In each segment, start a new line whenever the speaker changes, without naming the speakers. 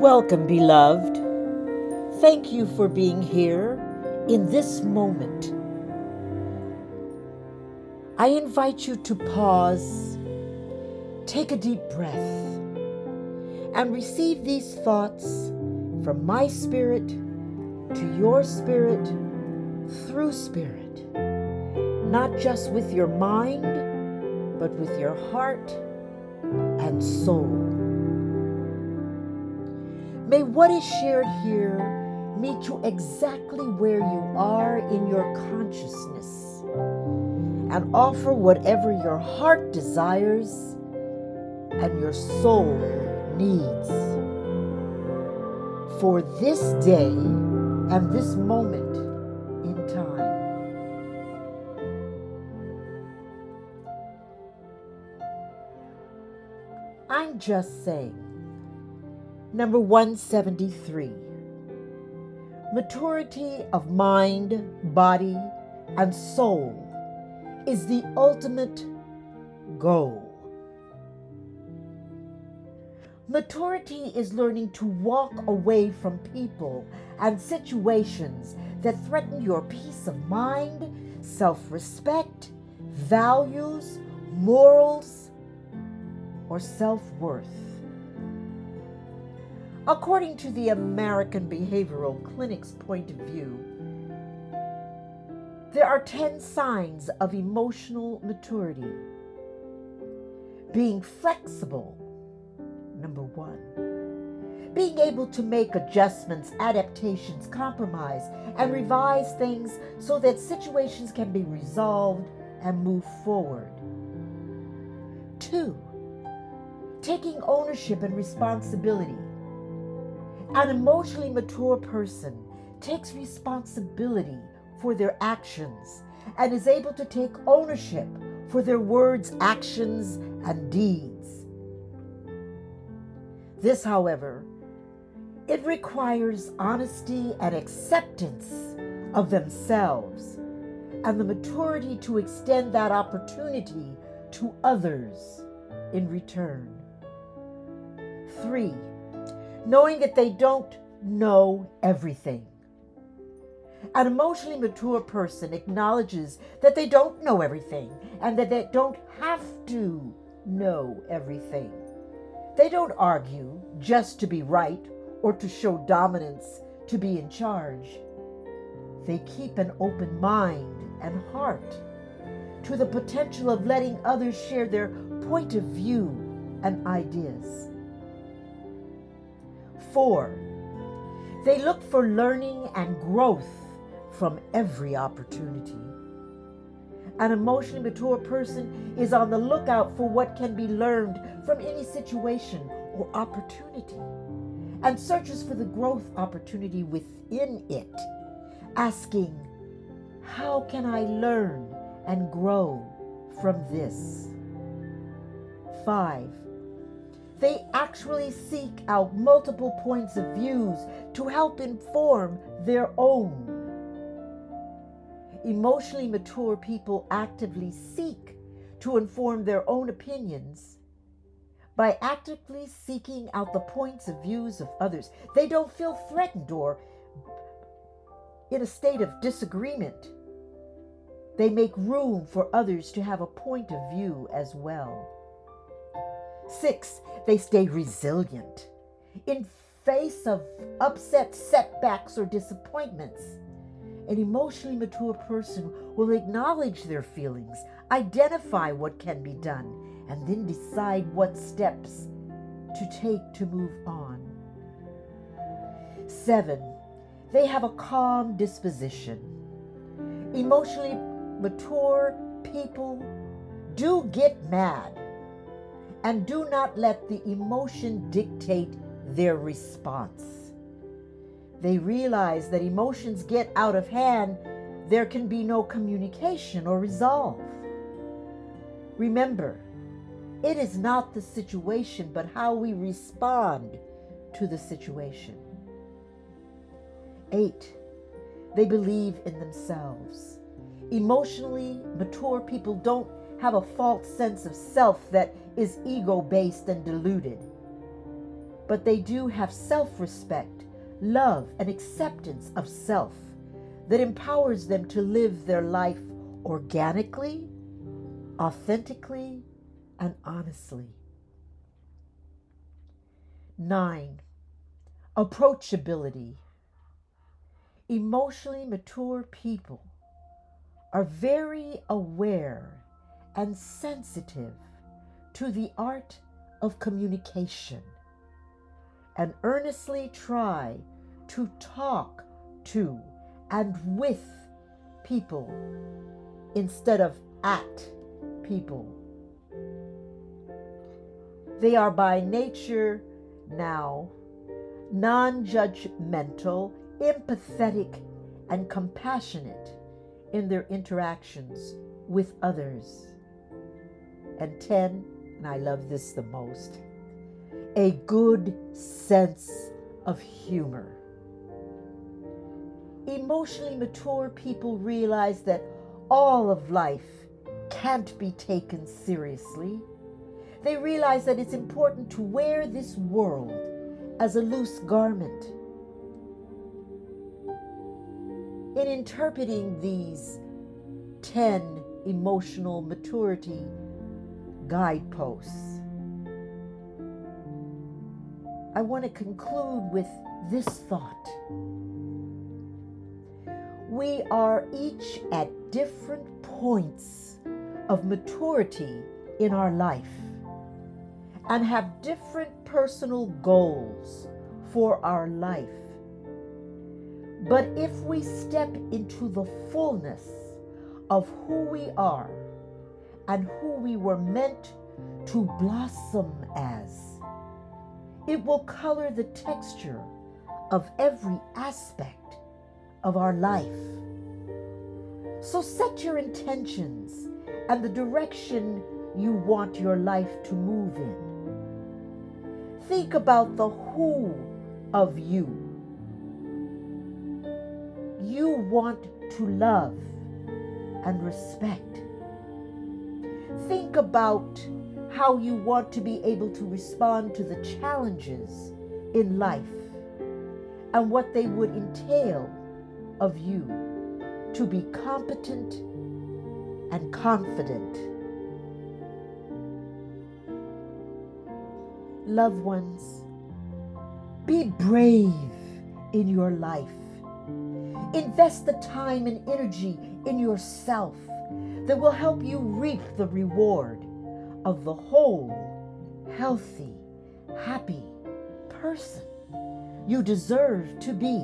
Welcome, beloved. Thank you for being here in this moment. I invite you to pause, take a deep breath, and receive these thoughts from my spirit to your spirit through spirit, not just with your mind, but with your heart and soul. May what is shared here meet you exactly where you are in your consciousness and offer whatever your heart desires and your soul needs for this day and this moment in time. I'm just saying. Number 173. Maturity of mind, body, and soul is the ultimate goal. Maturity is learning to walk away from people and situations that threaten your peace of mind, self-respect, values, morals, or self-worth. According to the American Behavioral Clinic's point of view, there are 10 signs of emotional maturity. Being flexible, number 1. Being able to make adjustments, adaptations, compromise, and revise things so that situations can be resolved and move forward. 2. Taking ownership and responsibility. An emotionally mature person takes responsibility for their actions and is able to take ownership for their words, actions, and deeds. This, however, it requires honesty and acceptance of themselves and the maturity to extend that opportunity to others in return. 3. Knowing that they don't know everything. An emotionally mature person acknowledges that they don't know everything and that they don't have to know everything. They don't argue just to be right or to show dominance, to be in charge. They keep an open mind and heart to the potential of letting others share their point of view and ideas. 4. They look for learning and growth from every opportunity. An emotionally mature person is on the lookout for what can be learned from any situation or opportunity and searches for the growth opportunity within it, asking, how can I learn and grow from this? 5. They actually seek out multiple points of views to help inform their own. Emotionally mature people actively seek to inform their own opinions by actively seeking out the points of views of others. They don't feel threatened or in a state of disagreement. They make room for others to have a point of view as well. 6. They stay resilient. In face of upset, setbacks, or disappointments, an emotionally mature person will acknowledge their feelings, identify what can be done, and then decide what steps to take to move on. 7. They have a calm disposition. Emotionally mature people do get mad and do not let the emotion dictate their response. They realize that emotions get out of hand, there can be no communication or resolve. Remember, it is not the situation, but how we respond to the situation. 8. They believe in themselves. Emotionally mature people don't have a false sense of self that is ego-based and deluded. but they do have self-respect, love, and acceptance of self that empowers them to live their life organically, authentically, and honestly. 9. Approachability. Emotionally mature people are very aware and sensitive to the art of communication and earnestly try to talk to and with people instead of at people. They are by nature now non-judgmental, empathetic, and compassionate in their interactions with others. And 10, and I love this the most, a good sense of humor. Emotionally mature people realize that all of life can't be taken seriously. They realize that it's important to wear this world as a loose garment. In interpreting these 10 emotional maturity guideposts, I want to conclude with this thought. We are each at different points of maturity in our life and have different personal goals for our life. But if we step into the fullness of who we are and who we were meant to blossom as, it will color the texture of every aspect of our life. So set your intentions and the direction you want your life to move in. Think about the who of you. You want to love and respect. Think about how you want to be able to respond to the challenges in life and what they would entail of you to be competent and confident. Loved ones, be brave in your life. Invest the time and energy in yourself that will help you reap the reward of the whole, healthy, happy person you deserve to be.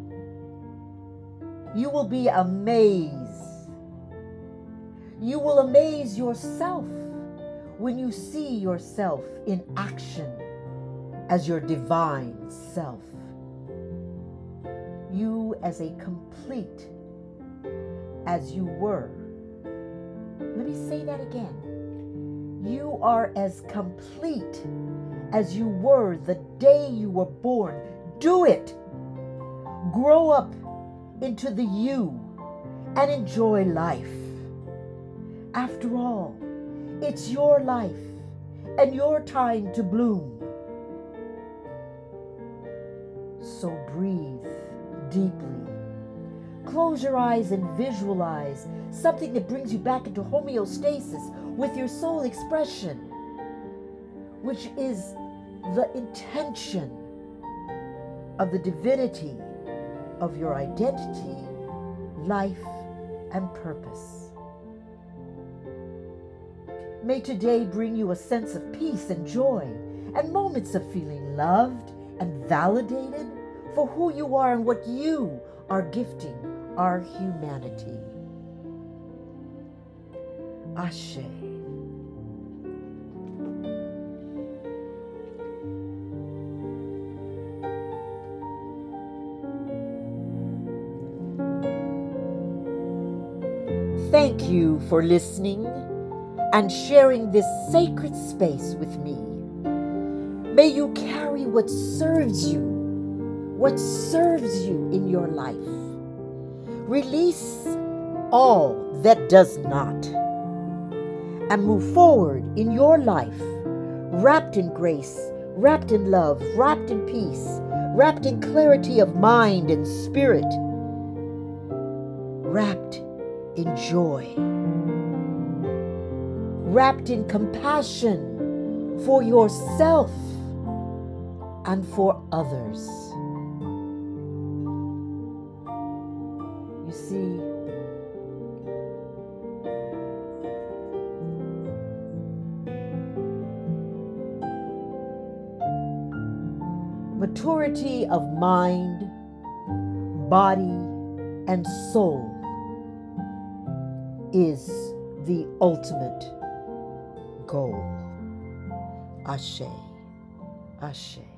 You will be amazed. You will amaze yourself when you see yourself in action as your divine self. You as a complete as you were. Let me say that again. You are as complete as you were the day you were born. Do it. Grow up into the you and enjoy life. After all, it's your life and your time to bloom. So breathe deeply. Close your eyes and visualize something that brings you back into homeostasis with your soul expression, which is the intention of the divinity of your identity, life, and purpose. May today bring you a sense of peace and joy and moments of feeling loved and validated for who you are and what you are gifting our humanity. Ashe. Thank you for listening and sharing this sacred space with me. May you carry what serves you in your life. Release all that does not, and move forward in your life, wrapped in grace, wrapped in love, wrapped in peace, wrapped in clarity of mind and spirit, wrapped in joy, wrapped in compassion for yourself and for others. You see, maturity of mind, body, and soul is the ultimate goal. Ashe, Ashe.